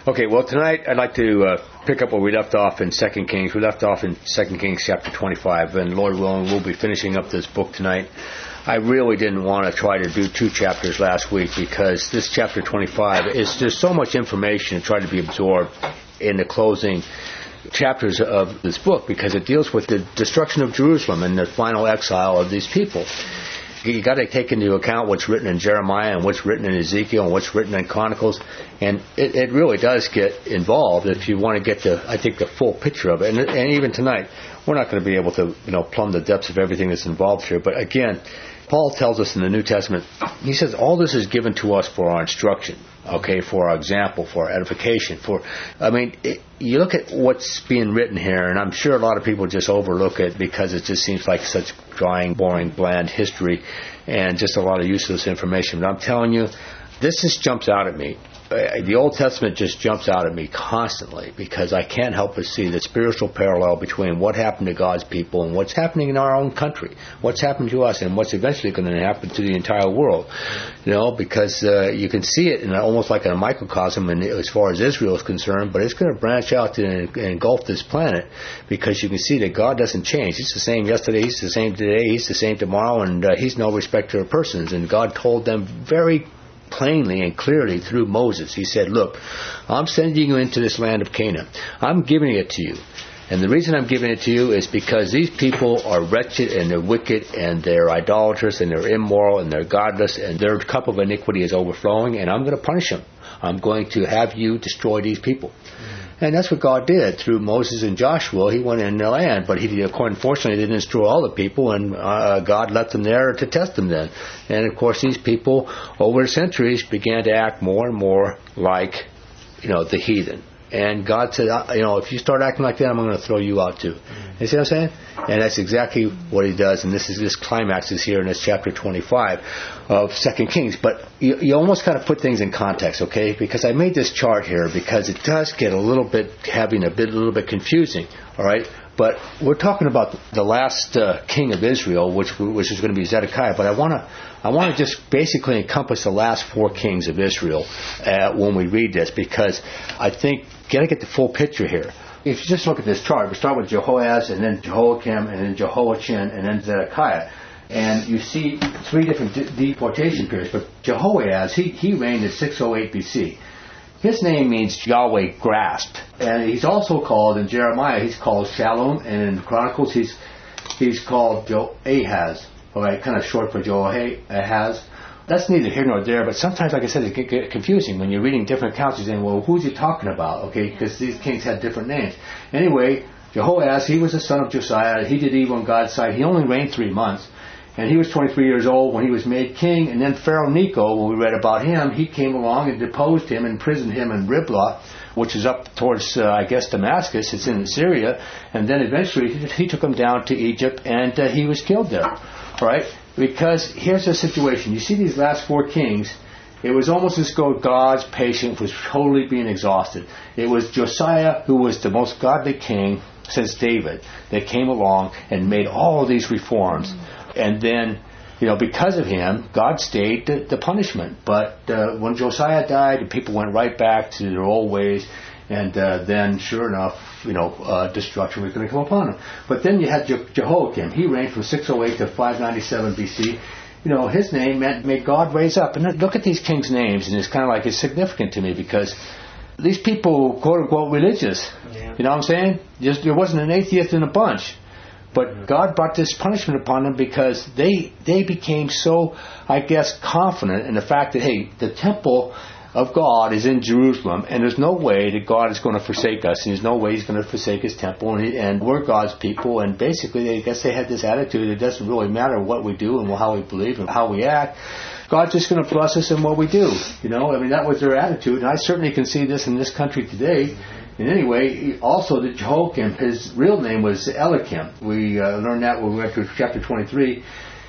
Okay, well, tonight I'd like to pick up where we left off in 2 Kings. We left off in 2 Kings chapter 25, and Lord willing, we'll be finishing up this book tonight. I really didn't want to try to do 2 chapters last week because this chapter 25 is there's so much information to try to be absorbed in the closing chapters of this book because it deals with the destruction of Jerusalem and the final exile of these people. You got to take into account what's written in Jeremiah and what's written in Ezekiel and what's written in Chronicles, and it really does get involved if you want to get the full picture of it. And even tonight, we're not going to be able to plumb the depths of everything that's involved here. But again, Paul tells us in the New Testament, he says all this is given to us for our instruction, okay, for our example, for our edification. You look at what's being written here, and I'm sure a lot of people just overlook it because it just seems like such drying, boring, bland history and just a lot of useless information. But I'm telling you, this just jumps out at me. The Old Testament just jumps out at me constantly because I can't help but see the spiritual parallel between what happened to God's people and what's happening in our own country, what's happened to us and what's eventually going to happen to the entire world. Because you can see it in almost like a microcosm as far as Israel is concerned, but it's going to branch out and engulf this planet because you can see that God doesn't change. He's the same yesterday, He's the same today, He's the same tomorrow, and He's no respecter of persons. And God told them very plainly and clearly through Moses. He said, look, I'm sending you into this land of Canaan. I'm giving it to you. And the reason I'm giving it to you is because these people are wretched and they're wicked and they're idolatrous and they're immoral and they're godless and their cup of iniquity is overflowing, and I'm going to punish them. I'm going to have you destroy these people. And that's what God did through Moses and Joshua. He went in the land, but unfortunately didn't destroy all the people, and God left them there to test them then. And of course, these people over the centuries began to act more and more like, the heathen. And God said, if you start acting like that, I'm going to throw you out too. You see what I'm saying? And that's exactly what He does. And this climax is here in this chapter 25 of 2 Kings. But you almost got to put things in context, okay? Because I made this chart here because it does get a little bit confusing, all right? But we're talking about the last king of Israel, which is going to be Zedekiah. But I want to just basically encompass the last 4 kings of Israel when we read this, because I think you got to get the full picture here. If you just look at this chart, we start with Jehoaz, and then Jehoiakim, and then Jehoiachin, and then Zedekiah. And you see 3 different deportation periods. But Jehoaz, he reigned in 608 BC. His name means Yahweh grasped. And he's also called, in Jeremiah, he's called Shalom, and in Chronicles, he's called Ahaz. All right, kind of short for Ahaz. That's neither here nor there, but sometimes, like I said, it can get confusing. When you're reading different accounts, you're saying, well, who's he talking about? Okay, because these kings had different names. Anyway, Jehoaz, he was the son of Josiah. He did evil in God's sight. He only reigned 3 months. And he was 23 years old when he was made king. And then Pharaoh Necho, when we read about him, he came along and deposed him and imprisoned him in Riblah, which is up towards, Damascus. It's in Syria. And then eventually he took him down to Egypt, and he was killed there. All right? Because here's the situation. You see these last 4 kings, it was almost as though God's patience was totally being exhausted. It was Josiah, who was the most godly king since David, that came along and made all of these reforms. And then, because of him, God stayed the punishment. But when Josiah died, the people went right back to their old ways. And then, sure enough, destruction was going to come upon them. But then you had Jehoiakim. He reigned from 608 to 597 BC. His name made God raise up. And look at these kings' names, and it's kind of like it's significant to me because these people, quote-unquote, religious. Yeah. You know what I'm saying? There wasn't an atheist in a bunch. But God brought this punishment upon them because they became so, confident in the fact that, hey, the temple of God is in Jerusalem, and there's no way that God is going to forsake us, and there's no way He's going to forsake His temple, and we're God's people, and basically, they had this attitude, it doesn't really matter what we do and how we believe and how we act, God's just going to bless us in what we do, that was their attitude, and I certainly can see this in this country today. And anyway, also the Jehoiakim, his real name was Eliakim. We learned that when we went through chapter 23.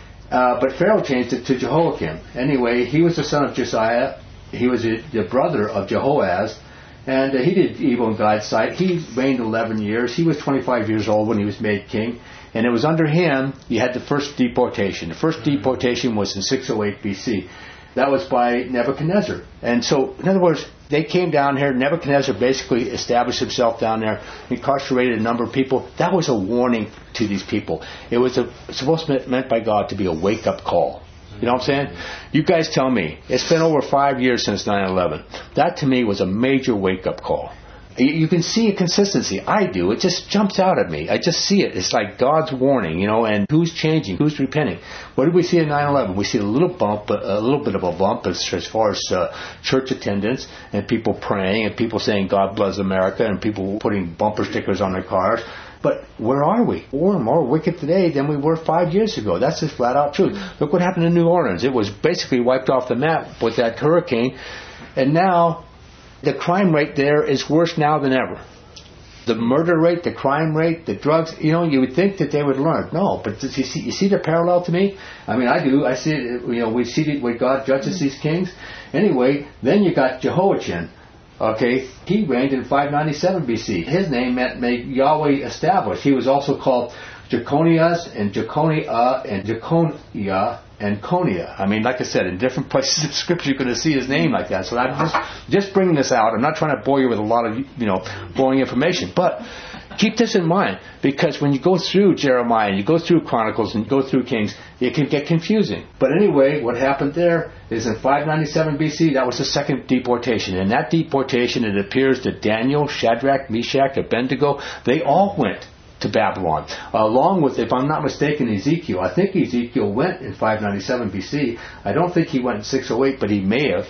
But Pharaoh changed it to Jehoiakim. Anyway, he was the son of Josiah. He was the brother of Jehoaz. And he did evil in God's sight. He reigned 11 years. He was 25 years old when he was made king. And it was under him you had the first deportation. The first deportation was in 608 BC. That was by Nebuchadnezzar. And so, in other words, They came down here. Nebuchadnezzar basically established himself down there, incarcerated a number of people. That was a warning to these people. It was supposed to be meant by God to be a wake-up call. You know what I'm saying? You guys tell me. It's been over 5 years since 9/11. That to me was a major wake-up call. You can see a consistency. I do. It just jumps out at me. I just see it. It's like God's warning, you know, and who's changing, who's repenting. What did we see in 9/11? We see a little bit of a bump as far as church attendance and people praying and people saying God bless America and people putting bumper stickers on their cars. But where are we? We're more wicked today than we were 5 years ago. That's just flat out truth. Look what happened in New Orleans. It was basically wiped off the map with that hurricane. And now the crime rate there is worse now than ever. The murder rate, the crime rate, the drugs, you know, you would think that they would learn. No, but you see the parallel to me? I mean, I do. I see it, you know, we see it where God judges these kings. Anyway, then you got Jehoiachin. Okay, he reigned in 597 BC. His name meant Yahweh established. He was also called Jeconias and Jeconia and Jeconia and Conia. I mean, like I said, in different places of Scripture you're going to see his name like that. So I'm just bringing this out. I'm not trying to bore you with a lot of, you know, boring information. But keep this in mind, because when you go through Jeremiah, and you go through Chronicles, and you go through Kings, it can get confusing. But anyway, what happened there is in 597 BC, that was the second deportation. In that deportation, it appears that Daniel, Shadrach, Meshach, Abednego, they all went to Babylon, along with, if I'm not mistaken, Ezekiel. I think Ezekiel went in 597 BC. I don't think he went in 608, but he may have,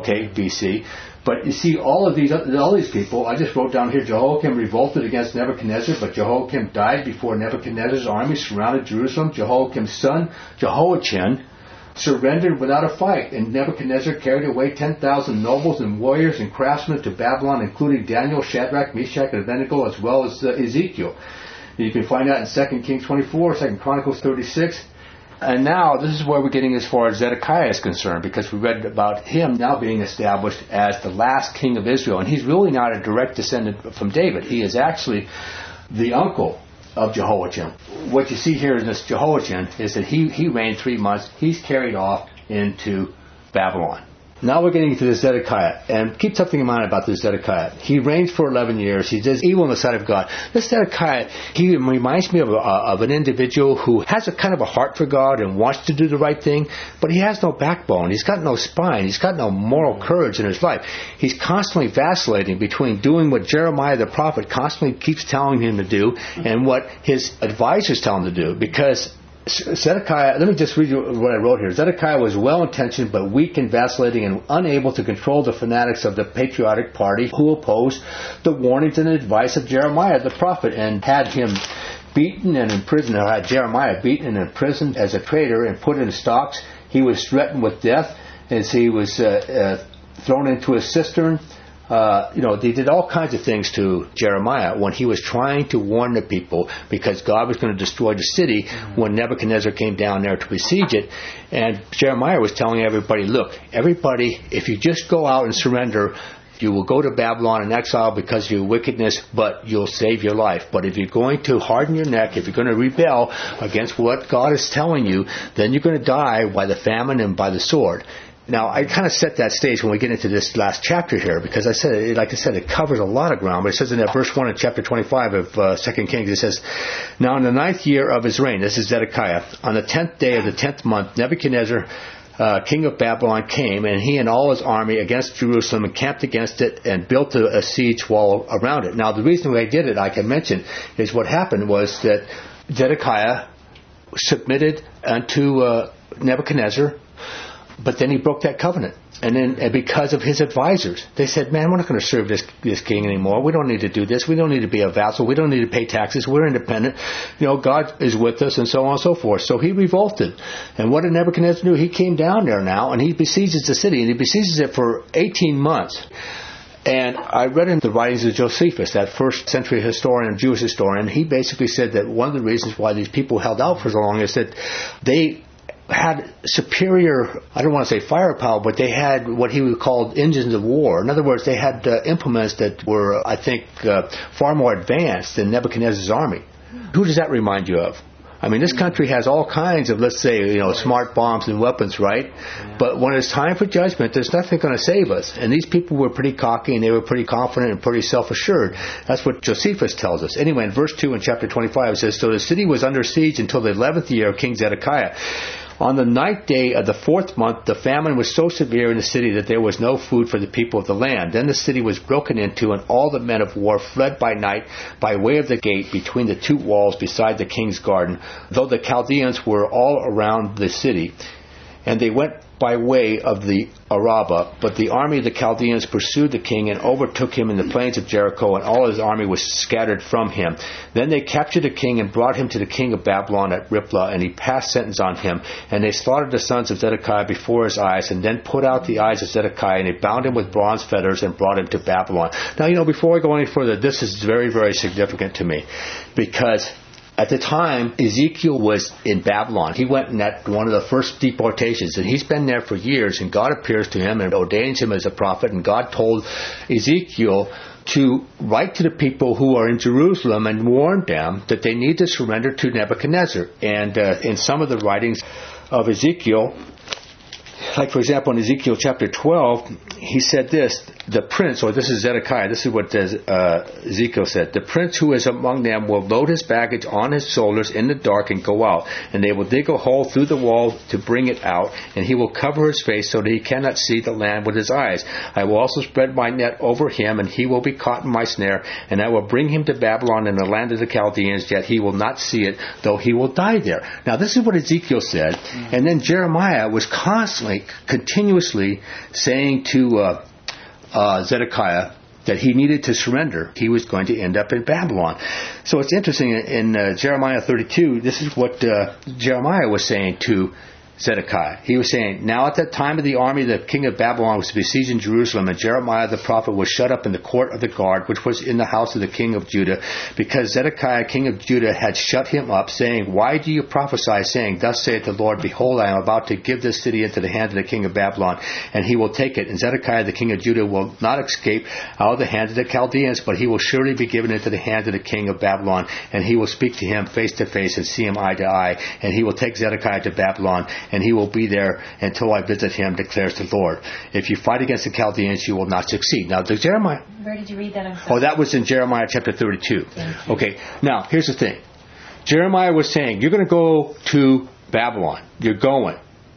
BC. But you see, all these people, I just wrote down here, Jehoiakim revolted against Nebuchadnezzar, but Jehoiakim died before Nebuchadnezzar's army surrounded Jerusalem. Jehoiakim's son, Jehoiachin, surrendered without a fight, and Nebuchadnezzar carried away 10,000 nobles and warriors and craftsmen to Babylon, including Daniel, Shadrach, Meshach, and Abednego, as well as Ezekiel. You can find that in 2 Kings 24, 2 Chronicles 36. And now, this is where we're getting as far as Zedekiah is concerned, because we read about him now being established as the last king of Israel. And he's really not a direct descendant from David. He is actually the uncle of Jehoiachin. What you see here in this Jehoiachin is that he reigned 3 months. He's carried off into Babylon. Now we're getting to the Zedekiah, and keep something in mind about this Zedekiah. He reigns for 11 years. He does evil in the sight of God. This Zedekiah, he reminds me of an individual who has a kind of a heart for God and wants to do the right thing, but he has no backbone. He's got no spine. He's got no moral courage in his life. He's constantly vacillating between doing what Jeremiah the prophet constantly keeps telling him to do and what his advisors tell him to do, because Zedekiah, let me just read you what I wrote here. Zedekiah was well-intentioned but weak and vacillating and unable to control the fanatics of the patriotic party who opposed the warnings and advice of Jeremiah the prophet and had him beaten and imprisoned, or had Jeremiah beaten and imprisoned as a traitor and put in stocks. He was threatened with death as he was thrown into a cistern. They did all kinds of things to Jeremiah when he was trying to warn the people, because God was going to destroy the city when Nebuchadnezzar came down there to besiege it. And Jeremiah was telling everybody, look, everybody, if you just go out and surrender, you will go to Babylon in exile because of your wickedness, but you'll save your life. But if you're going to harden your neck, if you're going to rebel against what God is telling you, then you're going to die by the famine and by the sword. Now, I kind of set that stage when we get into this last chapter here, because it covers a lot of ground. But it says in that verse 1 of chapter 25 of 2 Kings, it says, now in the 9th year of his reign, this is Zedekiah, on the 10th day of the 10th month, Nebuchadnezzar, king of Babylon, came, and he and all his army against Jerusalem, encamped against it, and built a siege wall around it. Now, the reason why I did it, like I mentioned, is what happened was that Zedekiah submitted unto Nebuchadnezzar, but then he broke that covenant. And then because of his advisors, they said, man, we're not going to serve this king anymore. We don't need to do this. We don't need to be a vassal. We don't need to pay taxes. We're independent. God is with us, and so on and so forth. So he revolted. And what did Nebuchadnezzar do? He came down there now, and he besieges the city, and he besieges it for 18 months. And I read in the writings of Josephus, that first century historian, Jewish historian, he basically said that one of the reasons why these people held out for so long is that they had superior, I don't want to say firepower, but they had what he would call engines of war. In other words, they had implements that were, I think, far more advanced than Nebuchadnezzar's army. Who does that remind you of? I mean, this country has all kinds of, let's say, smart bombs and weapons, right? Yeah. But when it's time for judgment, there's nothing going to save us. And these people were pretty cocky, and they were pretty confident and pretty self-assured. That's what Josephus tells us. Anyway, in verse 2 in chapter 25, it says, "So the city was under siege until the 11th year of King Zedekiah. On the 9th day of the 4th month, the famine was so severe in the city that there was no food for the people of the land. Then the city was broken into, and all the men of war fled by night by way of the gate between the two walls beside the king's garden, though the Chaldeans were all around the city. And they went by way of the Arabah, but the army of the Chaldeans pursued the king and overtook him in the plains of Jericho, and all his army was scattered from him. Then they captured the king and brought him to the king of Babylon at Riblah, and he passed sentence on him. And they slaughtered the sons of Zedekiah before his eyes, and then put out the eyes of Zedekiah, and they bound him with bronze fetters and brought him to Babylon." Now, before I go any further, this is very, very significant to me, because at the time, Ezekiel was in Babylon. He went in that one of the first deportations, and he's been there for years, and God appears to him and ordains him as a prophet, and God told Ezekiel to write to the people who are in Jerusalem and warn them that they need to surrender to Nebuchadnezzar. And in some of the writings of Ezekiel, like for example in Ezekiel chapter 12, he said this, the prince, or this is Zedekiah, this is what Ezekiel said, "The prince who is among them will load his baggage on his shoulders in the dark and go out, and they will dig a hole through the wall to bring it out, and he will cover his face so that he cannot see the land with his eyes. I will also spread my net over him, and he will be caught in my snare, and I will bring him to Babylon in the land of the Chaldeans, yet he will not see it, though he will die there." Now this is what Ezekiel said, and then Jeremiah was continuously saying to Zedekiah that he needed to surrender. He was going to end up in Babylon. So it's interesting, in Jeremiah 32, this is what Jeremiah was saying to Zedekiah. He was saying, "Now at that time of the army, the king of Babylon was besieging Jerusalem, and Jeremiah the prophet was shut up in the court of the guard, which was in the house of the king of Judah, because Zedekiah, king of Judah, had shut him up, saying, 'Why do you prophesy, saying, Thus saith the Lord, Behold, I am about to give this city into the hand of the king of Babylon, and he will take it. And Zedekiah, the king of Judah, will not escape out of the hand of the Chaldeans, but he will surely be given into the hand of the king of Babylon, and he will speak to him face to face and see him eye to eye, and he will take Zedekiah to Babylon, and he will be there until I visit him, declares the Lord. If you fight against the Chaldeans, you will not succeed.'" Now, Jeremiah... Where did you read that? Oh, that was in Jeremiah chapter 32. Okay, now, here's the thing. Jeremiah was saying, you're going to go to Babylon. You're going.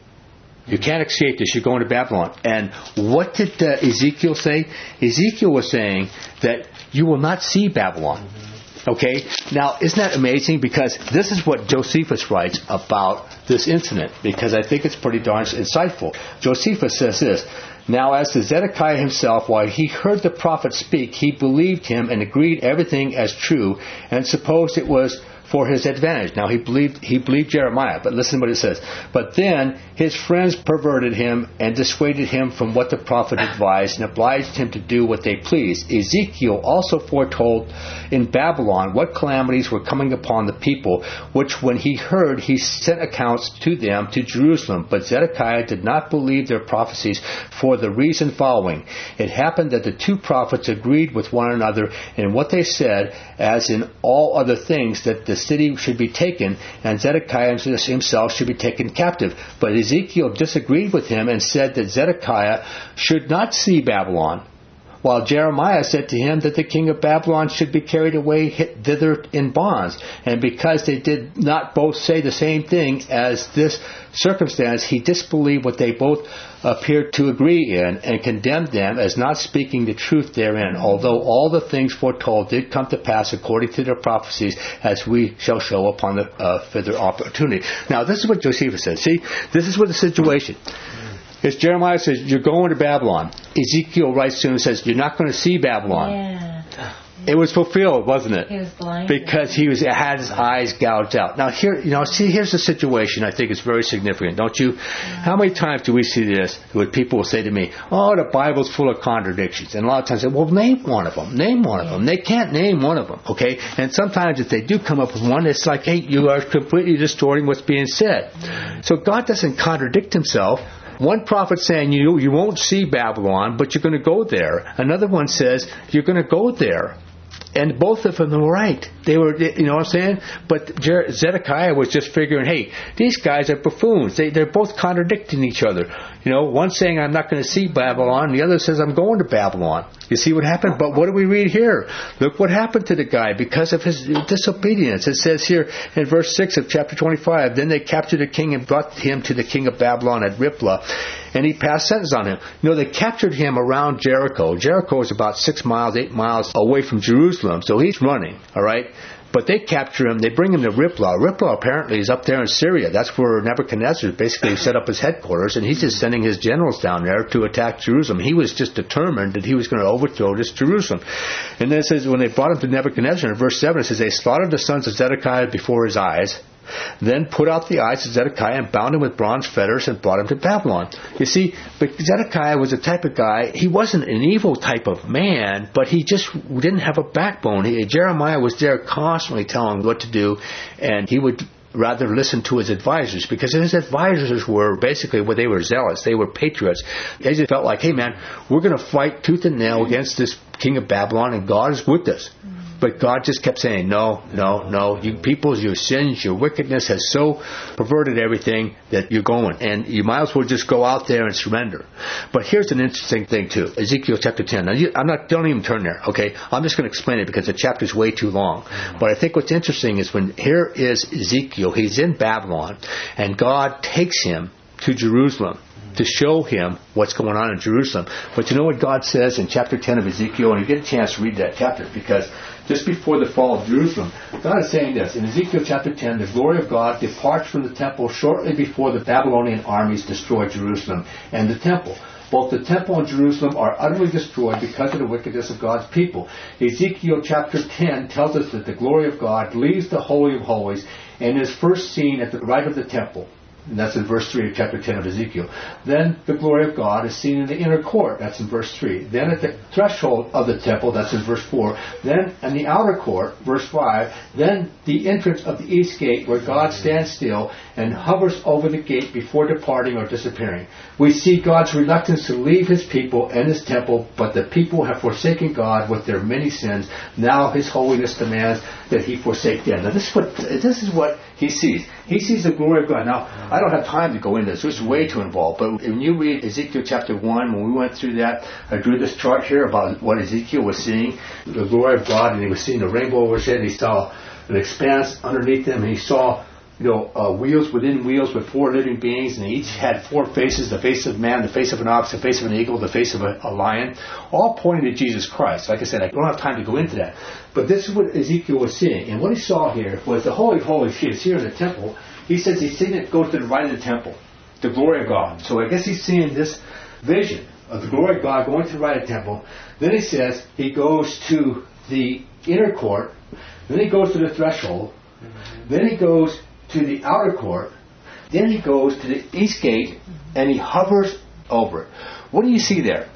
You can't escape this. You're going to Babylon. And what did Ezekiel say? Ezekiel was saying that you will not see Babylon. Okay? Now, isn't that amazing? Because this is what Josephus writes about this incident, because I think it's pretty darn insightful. Josephus says this, "Now as to Zedekiah himself, while he heard the prophet speak, he believed him and agreed everything as true, and supposed it was for his advantage." Now he believed Jeremiah, but listen to what it says. "But then his friends perverted him and dissuaded him from what the prophet advised, and obliged him to do what they pleased. Ezekiel also foretold in Babylon what calamities were coming upon the people, which when he heard, he sent accounts to them to Jerusalem. But Zedekiah did not believe their prophecies for the reason following. It happened that the two prophets agreed with one another in what they said, as in all other things, that the city should be taken, and Zedekiah himself should be taken captive. But Ezekiel disagreed with him and said that Zedekiah should not see Babylon, while Jeremiah said to him that the king of Babylon should be carried away thither in bonds. And because they did not both say the same thing as this circumstance, he disbelieved what they both appeared to agree in, and condemned them as not speaking the truth therein, although all the things foretold did come to pass according to their prophecies, as we shall show upon the further opportunity." Now, this is what Josephus says. See, this is what the situation is. Jeremiah says, you're going to Babylon. Ezekiel writes to him and says, you're not going to see Babylon. Yeah. It was fulfilled, wasn't it? He was blind. Because he had his eyes gouged out. Now, here's the situation I think is very significant, don't you? Yeah. How many times do we see this where people will say to me, "Oh, the Bible's full of contradictions." And a lot of times I say, well, name one of them. Name one of them. They can't name one of them, okay? And sometimes if they do come up with one, it's like, hey, you are completely distorting what's being said. So God doesn't contradict himself. One prophet saying you won't see Babylon, but you're going to go there. Another one says you're going to go there. And both of them were right. They were, you know what I'm saying? But Zedekiah was just figuring, hey, these guys are buffoons. They're both contradicting each other. You know, one saying, I'm not going to see Babylon. The other says, I'm going to Babylon. You see what happened? But what do we read here? Look what happened to the guy because of his disobedience. It says here in verse 6 of chapter 25, then they captured the king and brought him to the king of Babylon at Riblah, and he passed sentence on him. You know, they captured him around Jericho. Jericho is about 6 miles, 8 miles away from Jerusalem, so he's running, all right? But they capture him, they bring him to Riblah. Riblah apparently is up there in Syria. That's where Nebuchadnezzar basically set up his headquarters, and he's just sending his generals down there to attack Jerusalem. He was just determined that he was going to overthrow this Jerusalem. And then it says, when they brought him to Nebuchadnezzar, in verse 7, it says, they slaughtered the sons of Zedekiah before his eyes, then put out the eyes of Zedekiah and bound him with bronze fetters and brought him to Babylon. You see, but Zedekiah was a type of guy, he wasn't an evil type of man, but he just didn't have a backbone. Jeremiah was there constantly telling him what to do, and he would rather listen to his advisors, because his advisors were basically, well, they were zealous, they were patriots. They just felt like, hey man, we're going to fight tooth and nail against this king of Babylon, and God is with us. But God just kept saying, no, you peoples, your sins, your wickedness has so perverted everything that you're going. And you might as well just go out there and surrender. But here's an interesting thing too. Ezekiel chapter 10. Now, don't even turn there, okay? I'm just going to explain it because the chapter's way too long. But I think what's interesting is when here is Ezekiel, he's in Babylon, and God takes him to Jerusalem to show him what's going on in Jerusalem. But you know what God says in chapter 10 of Ezekiel? And you get a chance to read that chapter, because just before the fall of Jerusalem, God is saying this. In Ezekiel chapter 10, the glory of God departs from the temple shortly before the Babylonian armies destroy Jerusalem and the temple. Both the temple and Jerusalem are utterly destroyed because of the wickedness of God's people. Ezekiel chapter 10 tells us that the glory of God leaves the Holy of Holies and is first seen at the right of the temple. And that's in verse 3 of chapter 10 of Ezekiel. Then the glory of God is seen in the inner court. That's in verse 3. Then at the threshold of the temple. That's in verse 4. Then in the outer court, verse 5. Then the entrance of the east gate, where God stands still and hovers over the gate before departing or disappearing. We see God's reluctance to leave His people and His temple, but the people have forsaken God with their many sins. Now His holiness demands that He forsake them. Now this is what He sees. He sees the glory of God. Now, I don't have time to go into this. This is way too involved. But when you read Ezekiel chapter 1, when we went through that, I drew this chart here about what Ezekiel was seeing, the glory of God, and he was seeing the rainbow over his head, and he saw an expanse underneath him, and he saw wheels within wheels with 4 living beings, and they each had 4 faces: the face of man, the face of an ox, the face of an eagle, the face of a lion, all pointing to Jesus Christ. Like I said, I don't have time to go into that. But this is what Ezekiel was seeing. And what he saw here was the Holy of Holies. He is here in the temple. He says he's seen it go to the right of the temple, the glory of God. So I guess he's seeing this vision of the glory of God going to the right of the temple. Then he says he goes to the inner court. Then he goes to the threshold. Then he goes to the outer court. Then he goes to the east gate, and he hovers over it. What do you see there?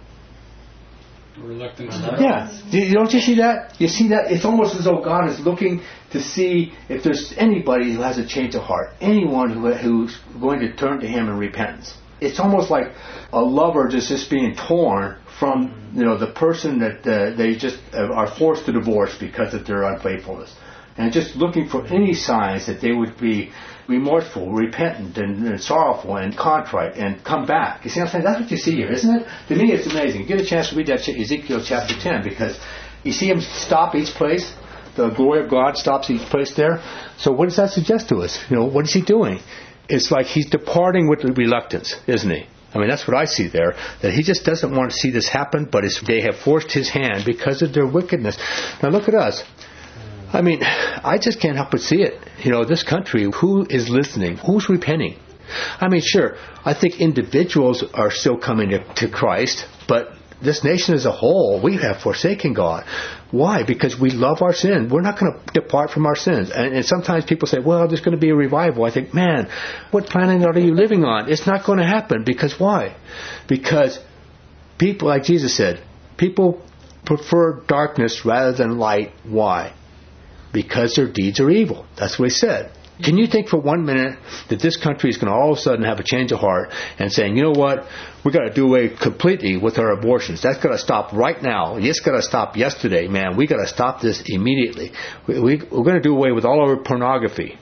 Reluctance. Yeah. Don't you see that? You see that? It's almost as though God is looking to see if there's anybody who has a change of heart, anyone who's going to turn to Him in repentance. It's almost like a lover just being torn from the person that they just are forced to divorce because of their unfaithfulness, and just looking for any signs that they would be remorseful, repentant, and sorrowful, and contrite, and come back. You see what I'm saying? That's what you see here, isn't it? To me, it's amazing. You get a chance to read that Ezekiel chapter 10, because you see him stop each place. The glory of God stops each place there. So what does that suggest to us? What is he doing? It's like he's departing with reluctance, isn't he? I mean, that's what I see there, that he just doesn't want to see this happen, but they have forced his hand because of their wickedness. Now look at us. I mean, I just can't help but see it. This country, who is listening? Who's repenting? I mean, sure, I think individuals are still coming to Christ, but this nation as a whole, we have forsaken God. Why? Because we love our sin. We're not going to depart from our sins. And sometimes people say, well, there's going to be a revival. I think, man, what planet are you living on? It's not going to happen. Because why? Because people, like Jesus said, people prefer darkness rather than light. Why? Because their deeds are evil. That's what he said. Can you think for 1 minute that this country is going to all of a sudden have a change of heart and saying, you know what, we've got to do away completely with our abortions. That's got to stop right now. It's got to stop yesterday, man. We've got to stop this immediately. We're going to do away with all our pornography,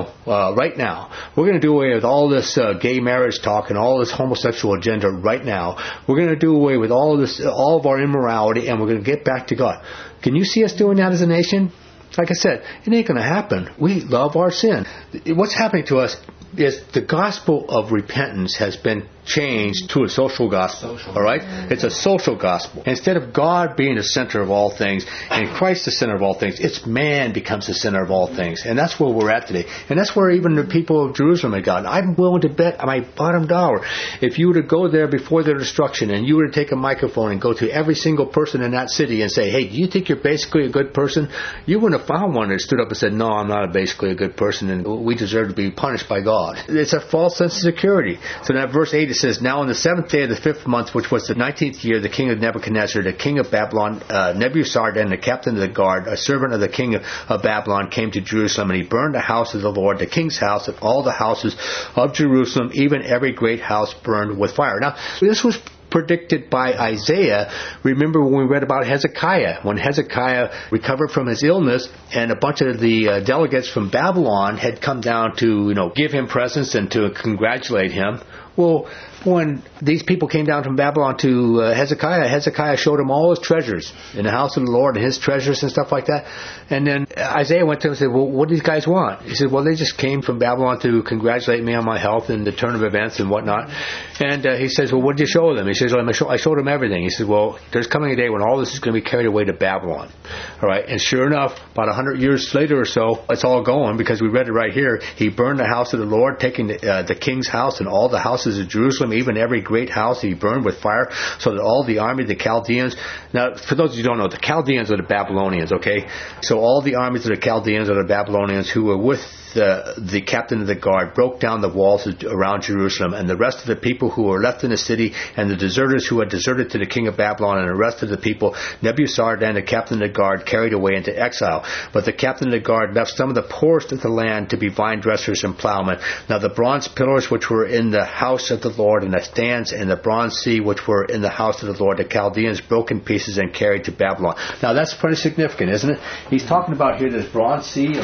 right now. We're going to do away with all this gay marriage talk and all this homosexual agenda right now. We're going to do away with all of our immorality, and we're going to get back to God. Can you see us doing that as a nation? Like I said, it ain't going to happen. We love our sin. What's happening to us is the gospel of repentance has been changed to a social gospel. All right? It's a social gospel. Instead of God being the center of all things and Christ the center of all things, it's man becomes the center of all things. And that's where we're at today. And that's where even the people of Jerusalem had gotten. I'm willing to bet my bottom dollar, if you were to go there before their destruction and you were to take a microphone and go to every single person in that city and say, hey, do you think you're basically a good person? You wouldn't have found one that stood up and said, no, I'm not basically a good person and we deserve to be punished by God. It's a false sense of security. So in that verse 8 it says, now on the 7th day of the 5th month, which was the 19th year, the king of Nebuchadnezzar, the king of Babylon, Nebuzaradan, the captain of the guard, a servant of the king of Babylon, came to Jerusalem, and he burned the house of the Lord, the king's house, and all the houses of Jerusalem, even every great house burned with fire. Now, this was predicted by Isaiah. Remember when we read about Hezekiah, when Hezekiah recovered from his illness and a bunch of the delegates from Babylon had come down to, give him presents and to congratulate him. Well, when these people came down from Babylon to Hezekiah, Hezekiah showed him all his treasures in the house of the Lord and his treasures and stuff like that. And then Isaiah went to him and said, well, what do these guys want? He said, well, they just came from Babylon to congratulate me on my health and the turn of events and whatnot. And he says, well, what did you show them? He says, well, I showed them everything. He said, well, there's coming a day when all this is going to be carried away to Babylon. All right. And sure enough, about 100 years later or so, it's all going, because we read it right here. He burned the house of the Lord, taking the king's house and all the houses of Jerusalem, even every great house he burned with fire, so that all the army of the Chaldeans. Now, for those of you who don't know, the Chaldeans are the Babylonians, okay? So all the armies of the Chaldeans are the Babylonians who were with the captain of the guard, broke down the walls around Jerusalem, and the rest of the people who were left in the city, and the deserters who had deserted to the king of Babylon, and the rest of the people, Nebuzaradan, the captain of the guard, carried away into exile. But the captain of the guard left some of the poorest of the land to be vine dressers and plowmen. Now the bronze pillars which were in the house of the Lord, and the stands and the bronze sea which were in the house of the Lord, the Chaldeans broke in pieces and carried to Babylon. Now that's pretty significant, isn't it? He's talking about here this bronze sea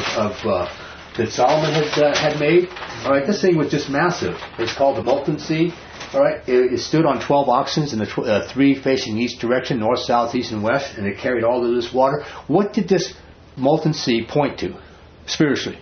that Solomon had made. All right, this thing was just massive. It's called the Molten Sea. All right, it stood on 12 oxen in the 3 facing each direction, north, south, east, and west, and it carried all of this water. What did this molten sea point to spiritually?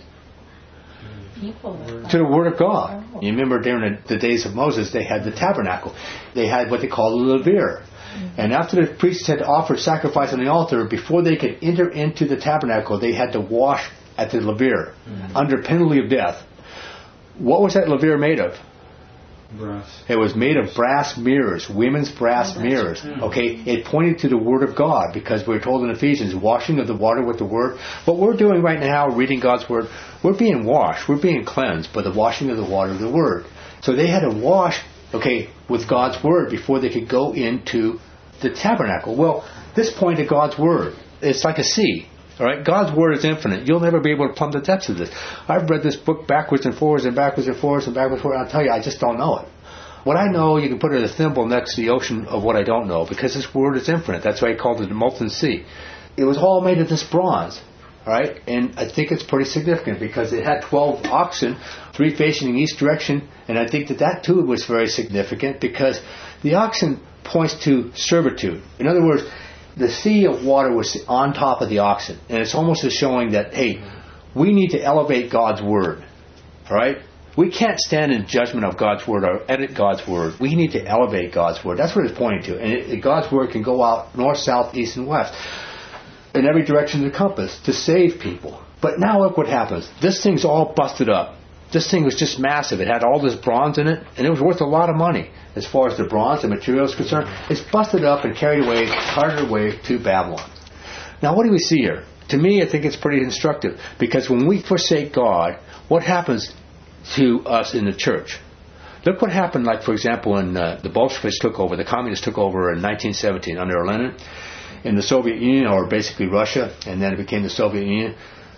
To the Word of God. You remember during the days of Moses, they had the tabernacle. They had what they called the laver. And after the priests had offered sacrifice on the altar, before they could enter into the tabernacle, they had to wash at the laver under penalty of death. What was that laver made of? Brass. It was made of brass mirrors, women's brass mirrors. Okay, it pointed to the Word of God, because we're told in Ephesians, washing of the water with the Word. What we're doing right now, reading God's Word, we're being washed, we're being cleansed by the washing of the water of the Word. So they had to wash, with God's Word before they could go into the tabernacle. Well, this pointed to God's Word. It's like a sea. All right, God's Word is infinite. You'll never be able to plumb the depths of this. I've read this book backwards and forwards and backwards and forwards and backwards and forwards. I'll tell you, I just don't know it. What I know, you can put it as a thimble next to the ocean of what I don't know, because this Word is infinite. That's why he called it the molten sea. It was all made of this bronze. All right, and I think it's pretty significant, because it had 12 oxen, 3 facing in each direction, and I think that too was very significant, because the oxen points to servitude. In other words, the sea of water was on top of the oxen. And it's almost as showing that, hey, we need to elevate God's Word. All right? We can't stand in judgment of God's Word or edit God's Word. We need to elevate God's Word. That's what it's pointing to. And God's Word can go out north, south, east, and west, in every direction of the compass, to save people. But now look what happens. This thing's all busted up. This thing was just massive. It had all this bronze in it, and it was worth a lot of money as far as the bronze, the material is concerned. It's busted up and carried away, carted away to Babylon. Now, what do we see here? To me, I think it's pretty instructive, because when we forsake God, what happens to us in the church? Look what happened, like, for example, when the Bolsheviks took over, the communists took over in 1917 under Lenin in the Soviet Union, or basically Russia, and then it became the Soviet Union.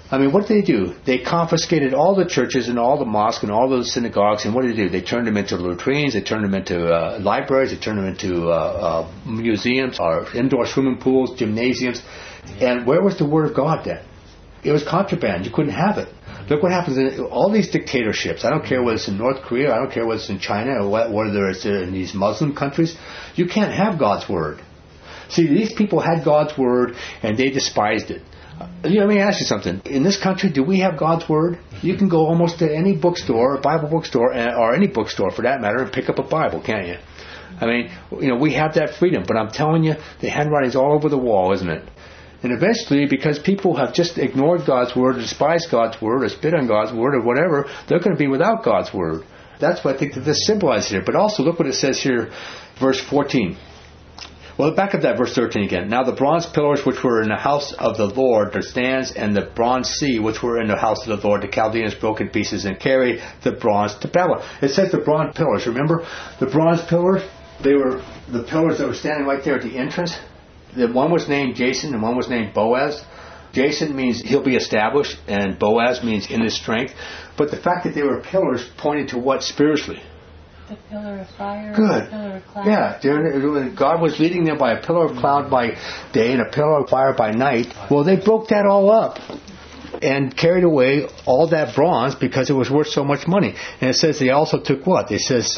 I mean, what did they do? They confiscated all the churches and all the mosques and all those synagogues, and what did they do? They turned them into latrines, they turned them into libraries, they turned them into museums, or indoor swimming pools, gymnasiums. And where was the Word of God then? It was contraband. You couldn't have it. Look what happens in all these dictatorships. I don't care whether it's in North Korea, I don't care whether it's in China, or whether it's in these Muslim countries. You can't have God's Word. See, these people had God's Word, and they despised it. Let me ask you something. In this country, do we have God's Word? You can go almost to any bookstore, a Bible bookstore, or any bookstore for that matter, and pick up a Bible, can't you? I mean, we have that freedom. But I'm telling you, the handwriting's all over the wall, isn't it? And eventually, because people have just ignored God's Word, or despised God's Word, or spit on God's Word, or whatever, they're going to be without God's Word. That's what I think that this symbolizes here. But also, look what it says here, verse 14. Well, back up that verse 13 again. Now the bronze pillars which were in the house of the Lord, their stands, and the bronze sea which were in the house of the Lord, the Chaldeans broke in pieces and carried the bronze to Babylon. It says the bronze pillars. Remember, the bronze pillars, they were the pillars that were standing right there at the entrance. The one was named Jason and one was named Boaz. Jason means he'll be established, and Boaz means in his strength. But the fact that they were pillars pointed to what spiritually? The pillar of fire, good. The pillar of cloud. Yeah, God was leading them by a pillar of cloud by day and a pillar of fire by night. Well, they broke that all up and carried away all that bronze because it was worth so much money. And it says they also took what? It says,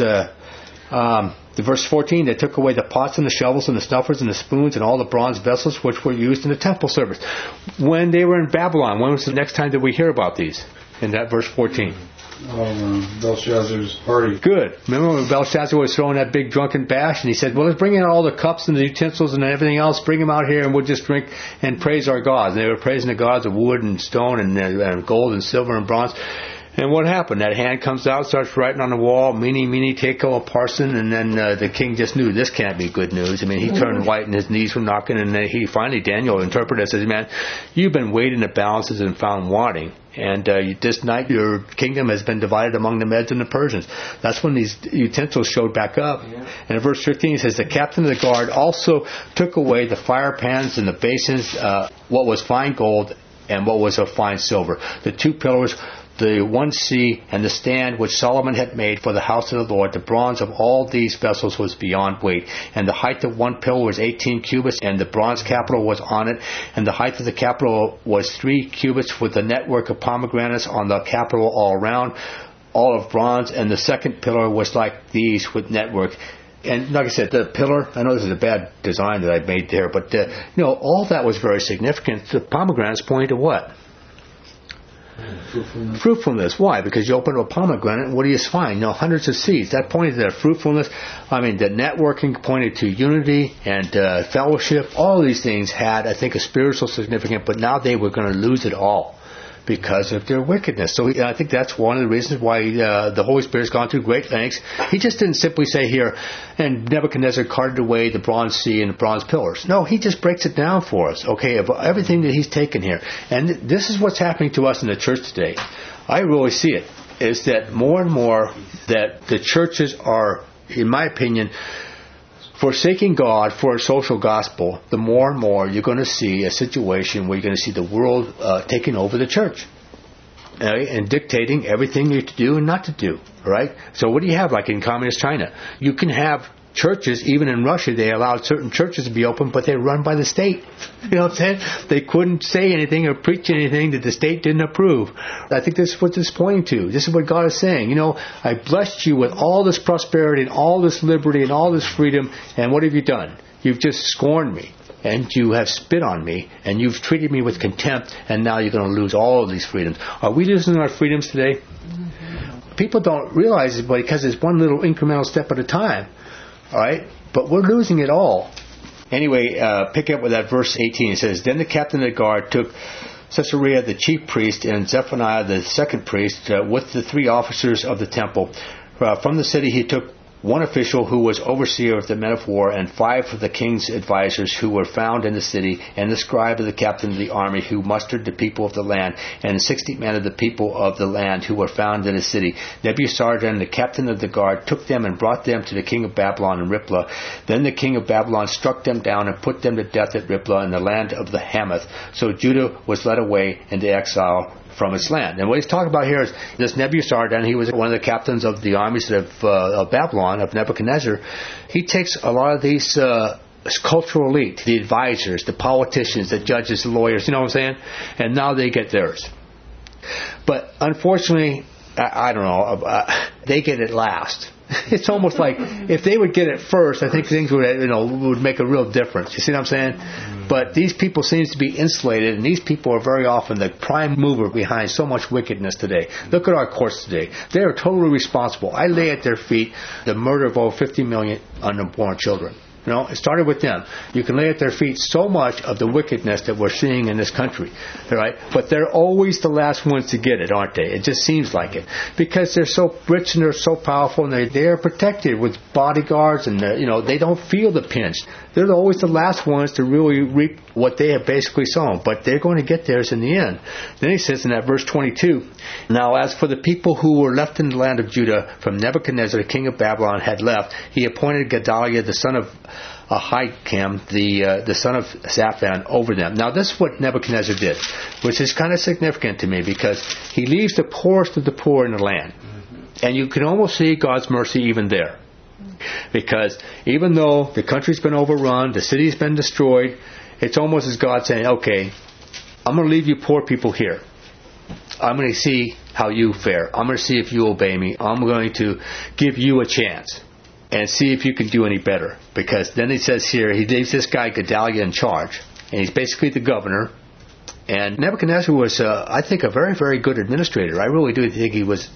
the verse 14, they took away the pots and the shovels and the snuffers and the spoons and all the bronze vessels which were used in the temple service. When they were in Babylon, when was the next time that we hear about these? In that verse 14. Belshazzar's party. Good. Remember when Belshazzar was throwing that big drunken bash, and he said, well, let's bring in all the cups and the utensils and everything else, bring them out here, and we'll just drink and praise our gods. And they were praising the gods of wood and stone and gold and silver and bronze. And what happened? That hand comes out, starts writing on the wall, Mene, Tekel, Parson, and then the king just knew this can't be good news. I mean, he turned white and his knees were knocking, and then Daniel interpreted it and says, man, you've been weighed in the balances and found wanting. And this night your kingdom has been divided among the Medes and the Persians. That's when these utensils showed back up. Yeah. And in verse 15 it says, the captain of the guard also took away the fire pans and the basins, what was fine gold and what was of fine silver. The two pillars, the one sea, and the stand which Solomon had made for the house of the Lord, the bronze of all these vessels was beyond weight. And the height of one pillar was 18 cubits, and the bronze capital was on it. And the height of the capital was 3 cubits, with the network of pomegranates on the capital all around, all of bronze. And the second pillar was like these, with network. And like I said, the pillar, I know this is a bad design that I made there, but all that was very significant. The pomegranates pointed to what? Fruitfulness. Why? Because you open a pomegranate, and what do you find? Hundreds of seeds. That pointed to their fruitfulness. I mean, the networking pointed to unity and fellowship. All these things had, I think, a spiritual significance, but now they were going to lose it all because of their wickedness. So I think that's one of the reasons why the Holy Spirit's gone through great lengths. He just didn't simply say here, and Nebuchadnezzar carted away the bronze sea and the bronze pillars. No, he just breaks it down for us, okay, of everything that he's taken here. And this is what's happening to us in the church today. I really see it, is that more and more that the churches are, in my opinion, forsaking God for a social gospel, the more and more you're going to see a situation where you're going to see the world taking over the church and dictating everything you to do and not to do. Right? So what do you have like in communist China? You can have churches, even in Russia, they allowed certain churches to be open, but they're run by the state. You know what I'm saying? They couldn't say anything or preach anything that the state didn't approve. I think this is what this is pointing to. This is what God is saying. I blessed you with all this prosperity and all this liberty and all this freedom, and what have you done? You've just scorned me, and you have spit on me, and you've treated me with contempt, and now you're going to lose all of these freedoms. Are we losing our freedoms today? Mm-hmm. People don't realize it because it's one little incremental step at a time. All right? But we're losing it all. Anyway, pick up with that verse 18. It says, then the captain of the guard took Caesarea the chief priest and Zephaniah the second priest with the 3 officers of the temple. From the city he took one official who was overseer of the men of war, and 5 of the king's advisers who were found in the city, and the scribe of the captain of the army who mustered the people of the land, and 60 men of the people of the land who were found in the city. Nebuzaradan, the captain of the guard, took them and brought them to the king of Babylon in Riblah. Then the king of Babylon struck them down and put them to death at Riblah in the land of the Hamath. So Judah was led away into exile from its land. And what he's talking about here is this Nebuzaradan. He was one of the captains of the armies of Babylon, of Nebuchadnezzar. He takes a lot of these cultural elite, the advisors, the politicians, the judges, the lawyers, you know what I'm saying? And now they get theirs. But unfortunately, I don't know, they get it last. It's almost like if they would get it first, I think things would make a real difference. You see what I'm saying? But these people seem to be insulated, and these people are very often the prime mover behind so much wickedness today. Look at our courts today. They are totally responsible. I lay at their feet the murder of over 50 million unborn children. You know, it started with them. You can lay at their feet so much of the wickedness that we're seeing in this country, all right? But they're always the last ones to get it, aren't they? It just seems like it. Because they're so rich and they're so powerful, and they are protected with bodyguards, and they don't feel the pinch. They're always the last ones to really reap what they have basically sown. But they're going to get theirs in the end. Then he says in that verse 22, "Now as for the people who were left in the land of Judah from Nebuchadnezzar, the king of Babylon, had left, he appointed Gedaliah, the son of Ahikam, the son of Shaphan, over them." Now this is what Nebuchadnezzar did, which is kind of significant to me, because he leaves the poorest of the poor in the land. And you can almost see God's mercy even there. Because even though the country's been overrun, the city's been destroyed, it's almost as God saying, okay, I'm going to leave you poor people here. I'm going to see how you fare. I'm going to see if you obey me. I'm going to give you a chance and see if you can do any better. Because then he says here, he leaves this guy Gedaliah in charge, and he's basically the governor. And Nebuchadnezzar was, I think, a very, very good administrator. I really do think he was,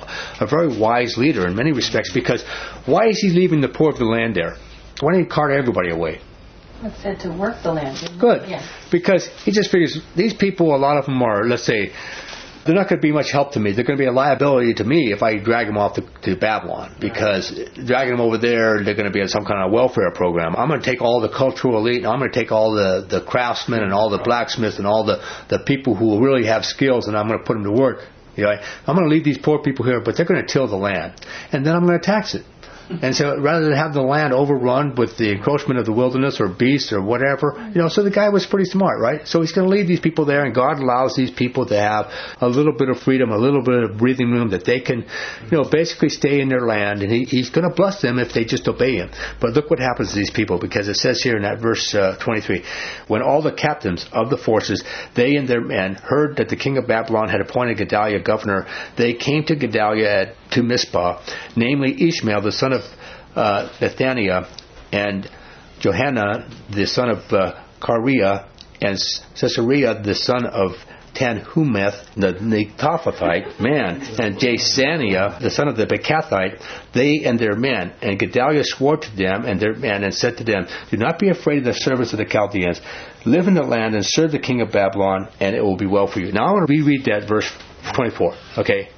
a very wise leader in many respects. Because why is he leaving the poor of the land there? Why don't he cart everybody away? It said to work the land. Good. Yeah. Because he just figures these people, a lot of them are, let's say, they're not going to be much help to me. They're going to be a liability to me if I drag them off to Babylon. Because dragging them over there, they're going to be in some kind of welfare program. I'm going to take all the cultural elite, and I'm going to take all the craftsmen and all the blacksmiths and all the people who really have skills, and I'm going to put them to work. I'm going to leave these poor people here, but they're going to till the land. And then I'm going to tax it. And so rather than have the land overrun with the encroachment of the wilderness or beasts or whatever, so the guy was pretty smart, right? So he's going to leave these people there, and God allows these people to have a little bit of freedom, a little bit of breathing room, that they can, basically stay in their land, and he's going to bless them if they just obey him. But look what happens to these people, because it says here in that verse 23, "When all the captains of the forces, they and their men, heard that the king of Babylon had appointed Gedaliah governor, they came to Gedaliah to Mizpah, namely Ishmael, the son of Nethaniah, and Johanan, the son of Kareah, and Caesarea, the son of Tanhumeth, the Netophathite, and Jasaniah, the son of the Becathite, they and their men. And Gedaliah swore to them and their men, and said to them, Do not be afraid of the servants of the Chaldeans. Live in the land and serve the king of Babylon, and it will be well for you." Now I want to reread that verse 24. Okay.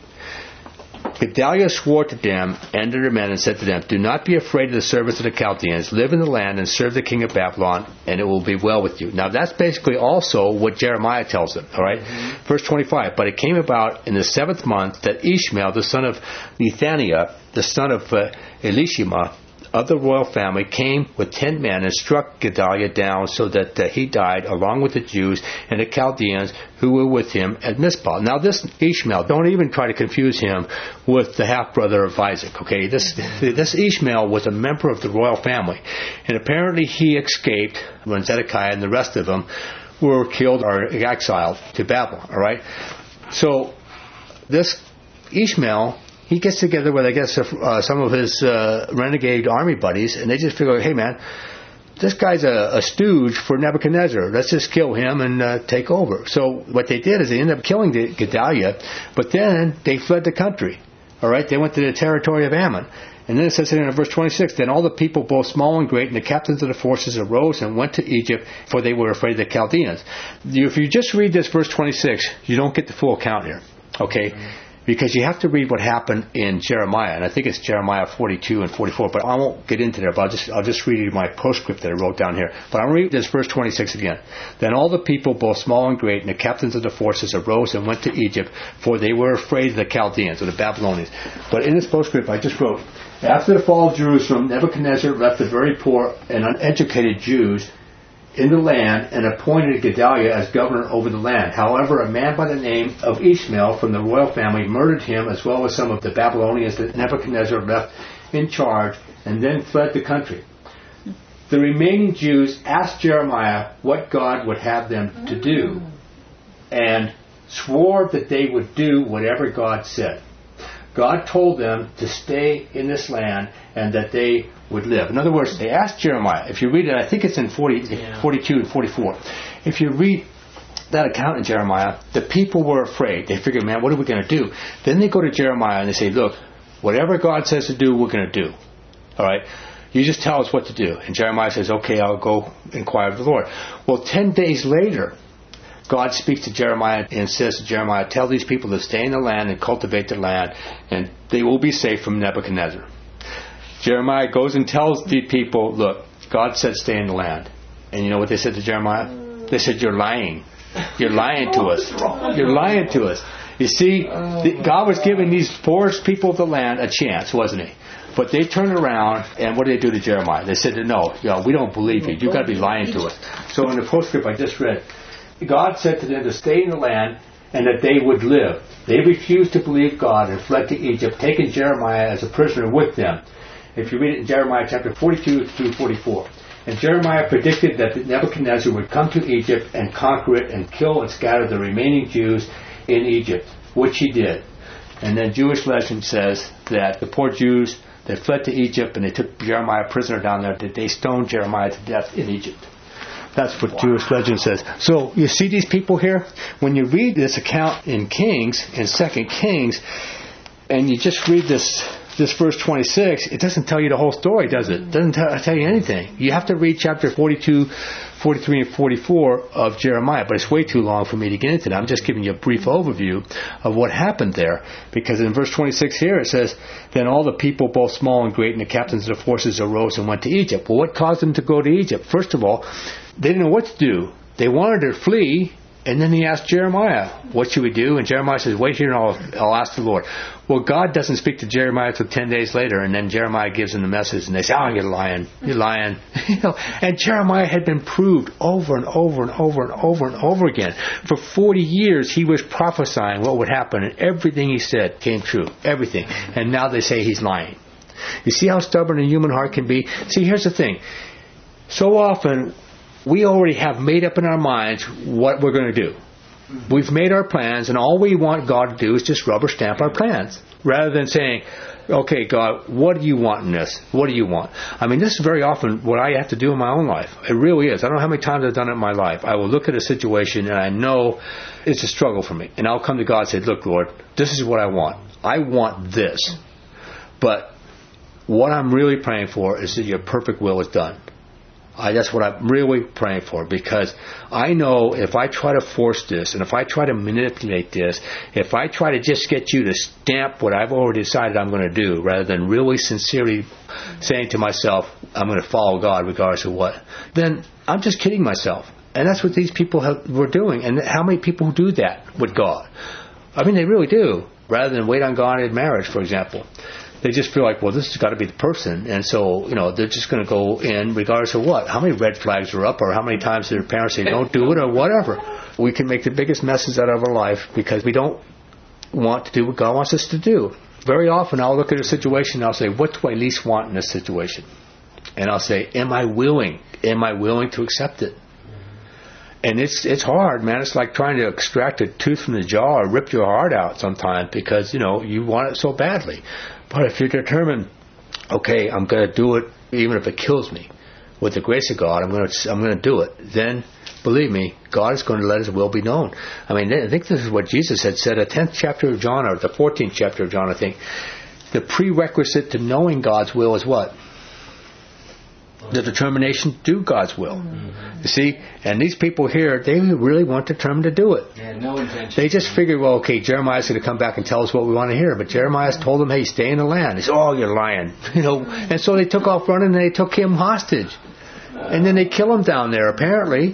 Gedaliah swore to them and to their men, and said to them, "Do not be afraid of the servants of the Chaldeans. Live in the land and serve the king of Babylon, and it will be well with you." Now that's basically also what Jeremiah tells them. All right, Verse 25. "But it came about in the 7th month that Ishmael, the son of Nethaniah, the son of Elishama, of the royal family, came with 10 men and struck Gedaliah down, so that he died, along with the Jews and the Chaldeans who were with him at Mizpah." Now this Ishmael, don't even try to confuse him with the half-brother of Isaac, okay? This Ishmael was a member of the royal family, and apparently he escaped when Zedekiah and the rest of them were killed or exiled to Babylon, all right? So this Ishmael, he gets together with, I guess, some of his renegade army buddies, and they just figure, hey man, this guy's a stooge for Nebuchadnezzar. Let's just kill him and take over. So what they did is they ended up killing Gedaliah, but then they fled the country. All right, they went to the territory of Ammon. And then it says in verse 26, "Then all the people, both small and great, and the captains of the forces arose and went to Egypt, for they were afraid of the Chaldeans." If you just read this verse 26, you don't get the full account here. Okay? Because you have to read what happened in Jeremiah, and I think it's Jeremiah 42 and 44, but I won't get into there, but I'll just read you my postscript that I wrote down here. But I'll read this verse 26 again. Then all the people, both small and great, and the captains of the forces arose and went to Egypt, for they were afraid of the Chaldeans, or the Babylonians. But in this postscript I just wrote, after the fall of Jerusalem, Nebuchadnezzar left the very poor and uneducated Jews in the land and appointed Gedaliah as governor over the land. However, a man by the name of Ishmael from the royal family murdered him, as well as some of the Babylonians that Nebuchadnezzar left in charge, and then fled the country. The remaining Jews asked Jeremiah what God would have them to do, and swore that they would do whatever God said. God told them to stay in this land and that they would live. In other words, they asked Jeremiah. If you read it, I think it's in 42 and 44. If you read that account in Jeremiah, the people were afraid. They figured, man, what are we going to do? Then they go to Jeremiah and they say, look, whatever God says to do, we're going to do. All right? You just tell us what to do. And Jeremiah says, okay, I'll go inquire of the Lord. Well, 10 days later, God speaks to Jeremiah and says to Jeremiah, tell these people to stay in the land and cultivate the land, and they will be safe from Nebuchadnezzar. Jeremiah goes and tells the people, look, God said stay in the land. And you know what they said to Jeremiah? They said, you're lying. You're lying to us. You're lying to us. You see, God was giving these poorest people of the land a chance, wasn't he? But they turned around, and what did they do to Jeremiah? They said, no, we don't believe you. You've got to be lying to us. So in the postscript I just read, God said to them to stay in the land and that they would live. They refused to believe God and fled to Egypt, taking Jeremiah as a prisoner with them. If you read it in Jeremiah chapter 42 through 44. And Jeremiah predicted that Nebuchadnezzar would come to Egypt and conquer it and kill and scatter the remaining Jews in Egypt, which he did. And then Jewish legend says that the poor Jews that fled to Egypt and they took Jeremiah prisoner down there, that they stoned Jeremiah to death in Egypt. That's what Jewish legend says. So you see these people here? When you read this account in Kings, in 2 Kings, and you just read this verse 26, it doesn't tell you the whole story, does it? It doesn't tell you anything. You have to read chapter 42, 43, and 44 of Jeremiah, but it's way too long for me to get into that. I'm just giving you a brief overview of what happened there, because in verse 26 here it says, then all the people, both small and great, and the captains of the forces arose and went to Egypt. Well, what caused them to go to Egypt? First of all, they didn't know what to do. They wanted to flee, and then he asked Jeremiah, what should we do? And Jeremiah says, wait here and I'll ask the Lord. Well, God doesn't speak to Jeremiah until 10 days later, and then Jeremiah gives them the message, and they say, oh, you're lying. You're lying. And Jeremiah had been proved over and over and over and over and over again. For 40 years, he was prophesying what would happen, and everything he said came true. Everything. And now they say he's lying. You see how stubborn a human heart can be? See, here's the thing. So often, we already have made up in our minds what we're going to do. We've made our plans, and all we want God to do is just rubber stamp our plans. Rather than saying, okay, God, what do you want in this? What do you want? I mean, this is very often what I have to do in my own life. It really is. I don't know how many times I've done it in my life. I will look at a situation, and I know it's a struggle for me. And I'll come to God and say, look, Lord, this is what I want. I want this. But what I'm really praying for is that your perfect will is done. That's what I'm really praying for, because I know if I try to force this, and if I try to manipulate this, if I try to just get you to stamp what I've already decided I'm going to do, rather than really sincerely saying to myself, I'm going to follow God regardless of what, then I'm just kidding myself. And that's what these people were doing. And how many people do that with God? I mean, they really do. Rather than wait on God in marriage, for example. They just feel like, well, this has got to be the person. And so, they're just going to go in regardless of what. How many red flags are up, or how many times their parents say, don't do it, or whatever. We can make the biggest messes out of our life because we don't want to do what God wants us to do. Very often I'll look at a situation and I'll say, what do I least want in this situation? And I'll say, am I willing? Am I willing to accept it? And it's hard, man. It's like trying to extract a tooth from the jaw or rip your heart out sometimes because, you want it so badly. But if you're determined, okay, I'm going to do it even if it kills me, with the grace of God, I'm going to do it, then believe me, God is going to let his will be known. I mean, I think this is what Jesus had said, the 10th chapter of John, or the 14th chapter of John, I think. The prerequisite to knowing God's will is what? the determination to do God's will. You see? And these people here, they really weren't determined to do it. Yeah, no intention. They just figured, well, okay, Jeremiah's going to come back and tell us what we want to hear. But Jeremiah told them, hey, stay in the land. He said, oh, you're lying. And so they took off running and they took him hostage. And then they kill him down there, apparently.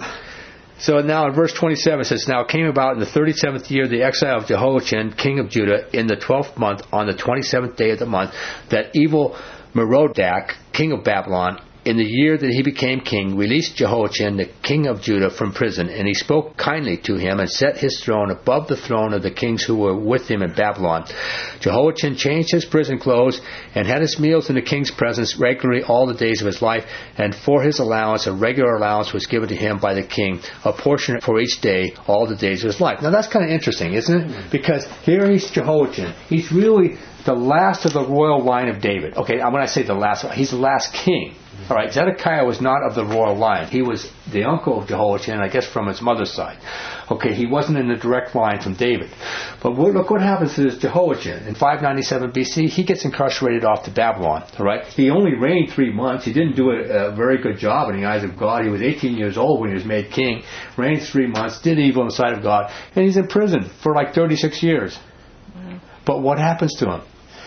So now in verse 27 it says, now it came about in the 37th year of the exile of Jehoiachin, king of Judah, in the 12th month, on the 27th day of the month, that evil Merodach, king of Babylon, in the year that he became king, released Jehoiachin, the king of Judah, from prison. And he spoke kindly to him and set his throne above the throne of the kings who were with him in Babylon. Jehoiachin changed his prison clothes and had his meals in the king's presence regularly all the days of his life. And for his allowance, a regular allowance was given to him by the king, a portion for each day, all the days of his life. Now that's kind of interesting, isn't it? Because here he's Jehoiachin. He's really the last of the royal line of David. Okay, when I say the last, he's the last king. All right, Zedekiah was not of the royal line. He was the uncle of Jehoiachin, I guess from his mother's side. Okay, he wasn't in the direct line from David. But look what happens to this Jehoiachin. In 597 BC, he gets incarcerated off to Babylon. All right, he only reigned 3 months. He didn't do a very good job in the eyes of God. He was 18 years old when he was made king. Reigned 3 months, did evil in the sight of God, and he's in prison for like 36 years. But what happens to him?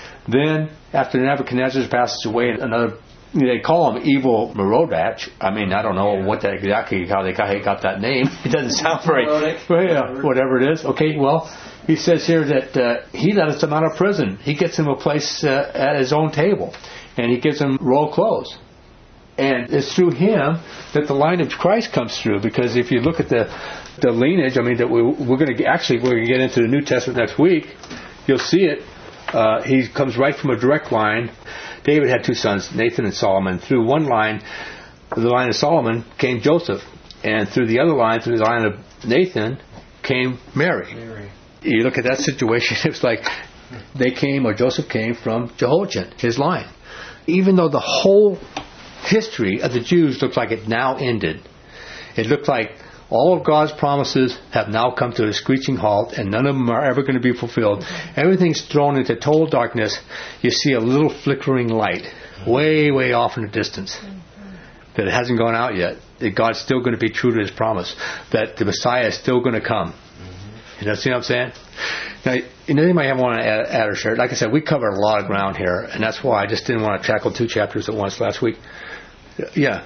Then, after Nebuchadnezzar passes away, they call him evil Merodach. I mean, I don't know how they got that name. It doesn't sound very, whatever it is. Okay, well, he says here that he lets him out of prison. He gets him a place at his own table, and he gives him royal clothes. And it's through him that the line of Christ comes through. Because if you look at the lineage, I mean, that we're going to get into the New Testament next week. You'll see it. He comes right from a direct line. David had 2 sons, Nathan and Solomon. Through one line, the line of Solomon, came Joseph. And through the other line, through the line of Nathan, came Mary. You look at that situation, it's like Joseph came from Jehoiachin, his line. Even though the whole history of the Jews looks like it now ended, it looked like all of God's promises have now come to a screeching halt, and none of them are ever going to be fulfilled. Everything's thrown into total darkness. You see a little flickering light way, way off in the distance. That it hasn't gone out yet. That God's still going to be true to His promise. That the Messiah is still going to come. You know, see what I'm saying? Now, you might want to add or share. Like I said, we covered a lot of ground here, and that's why I just didn't want to tackle 2 chapters at once last week. Yeah.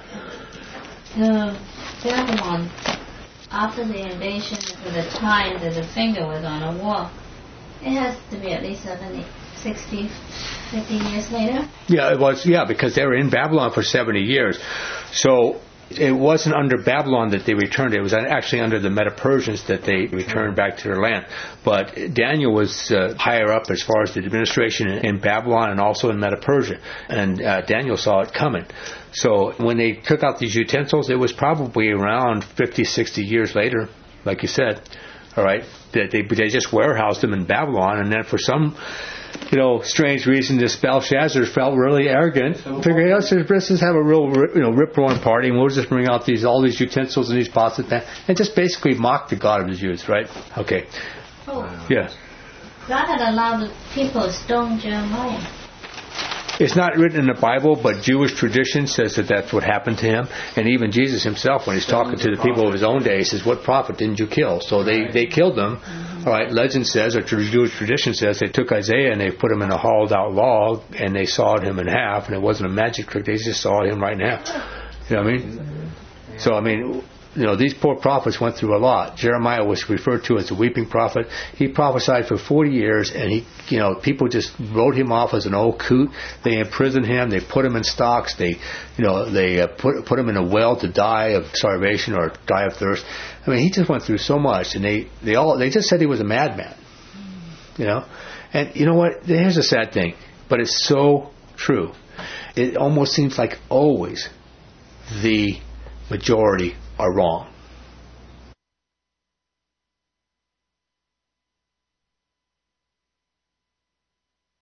Babylon, after the invasion, to the time that the finger was on a wall, it has to be at least 70, 60, 50 years later? Yeah, it was. Yeah, because they were in Babylon for 70 years. So it wasn't under Babylon that they returned. It was actually under the Medo-Persians that they returned back to their land. But Daniel was higher up as far as the administration in Babylon and also in Medo-Persia. And Daniel saw it coming. So when they took out these utensils, it was probably around 50, 60 years later, like you said. All right, they just warehoused them in Babylon, and then for some strange reason, this Belshazzar felt really arrogant. Figured, let's just have a real, rip-roaring party, and we'll just bring out all these utensils and these pots and just basically mock the God of the Jews, right? Okay. Oh. Yeah. God had allowed the people to stone Jeremiah. It's not written in the Bible, but Jewish tradition says that that's what happened to him. And even Jesus himself, when he's talking to the people of his own day, says, what prophet didn't you kill? So they killed them. All right, legend says, or Jewish tradition says, they took Isaiah and they put him in a hollowed out log and they sawed him in half, and it wasn't a magic trick, they just sawed him right in half. You know what I mean? So, I mean, these poor prophets went through a lot. Jeremiah was referred to as the weeping prophet. He prophesied for 40 years, and people just wrote him off as an old coot. They imprisoned him. They put him in stocks. They put him in a well to die of starvation or die of thirst. I mean, he just went through so much, and they just said he was a madman. And you know what? Here's a sad thing, but it's so true. It almost seems like always the majority are wrong.